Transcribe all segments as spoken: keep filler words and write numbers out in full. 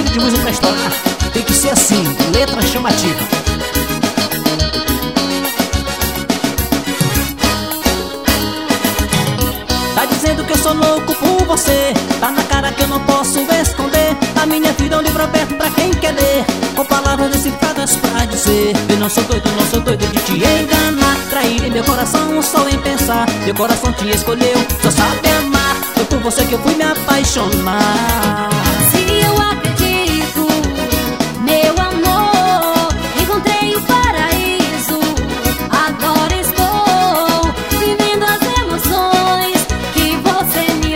de música pra estourar tem que ser assim, letra chamativa. Tá dizendo que eu sou louco por você, tá na cara que eu não posso esconder. A minha vida é um livro aberto pra quem quer ler, com palavras decifradas pra dizer: eu não sou doido, não sou doido de te enganar. Trair em meu coração só em pensar, meu coração te escolheu, só sabe amar. Foi por você que eu fui me apaixonar. Se eu acredito, meu amor, encontrei o paraíso. Agora estou vivendo as emoções que você me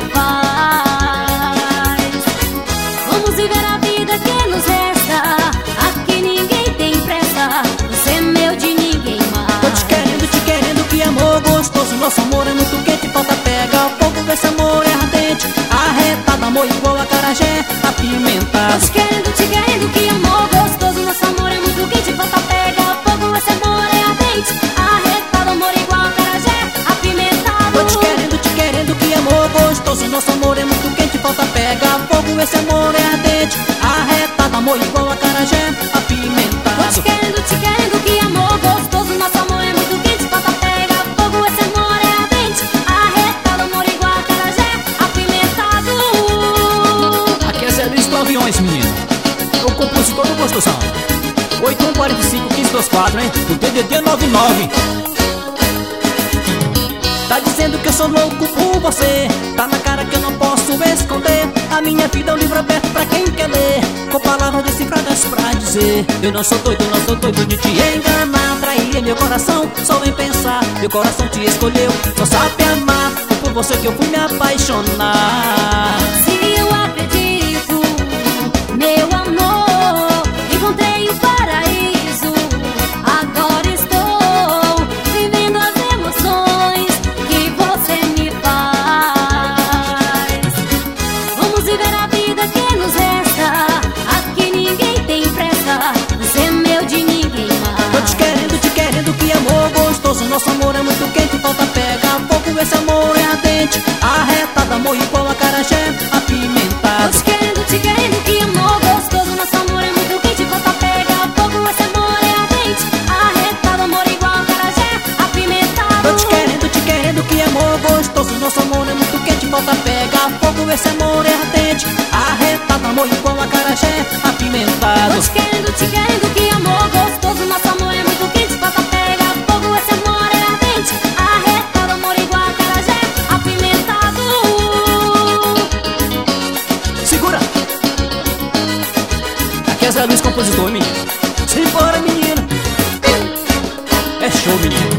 faz. Vamos viver a vida que nos resta, aqui ninguém tem pressa, você é meu de ninguém mais. Tô te querendo, te querendo, que amor gostoso. Nosso amor é muito quente, falta pega fogo, esse amor é ardente, arretado, amor igual acarajé apimentado. Tô te querendo, te querendo, que amor gostoso. Nosso amor é muito quente, falta pega fogo, esse amor é ardente, arretado, amor igual acarajé apimentado. Tô te querendo, te querendo, que amor gostoso. Nosso amor é muito quente, falta pega fogo, esse amor é ardente, arretado, amor igual acarajé apimentado. Tô te querendo, te querendo, que amor gostoso. Nosso amor é muito quente, falta pega fogo, esse amor é ardente, arretado, amor igual acarajé apimentado. Aqui é Zé Luiz do Aviões, menino, o compositor do Gostosão. Oito um quatro cinco um cinco dois quatro, hein? O D D D nove nove. Tá dizendo que eu sou louco por você, tá na cara que eu não posso esconder. A minha vida é um livro aberto pra quem quer ler, com palavras decifradas pra dizer: eu não sou doido, não sou doido de te enganar. Trair meu coração só em pensar, meu coração te escolheu, só sabe amar. Foi por você que eu fui me apaixonar. Se eu acredito, meu amor, encontrei o paraíso. Agora estou vivendo as emoções que você me faz. Vamos viver a vida que nos resta, aqui ninguém tem pressa, você é meu de ninguém mais. Tô te querendo, te querendo, que amor gostoso. Nosso amor é muito quente, falta pega fogo, esse amor é ardente, arretado, amor igual acarajé Tô apimentado. te querendo, te querendo, que amor gostoso. Nosso amor é muito quente, falta pega fogo, esse amor é ardente, arretado, amor igual acarajé apimentado. Tô te querendo, te querendo, que amor gostoso. Nosso amor é muito quente, falta pega fogo, esse amor é ardente, arretado, amor igual acarajé apimentado. Tô te querendo, te querendo, que amor gostoso. Nosso amor é muito quente, falta pega fogo, esse amor é ardente, arretado, amor igual acarajé apimentado. Segura! Aqui é Zé Luiz, compositor, menino. Simbora, menino. É show, menino.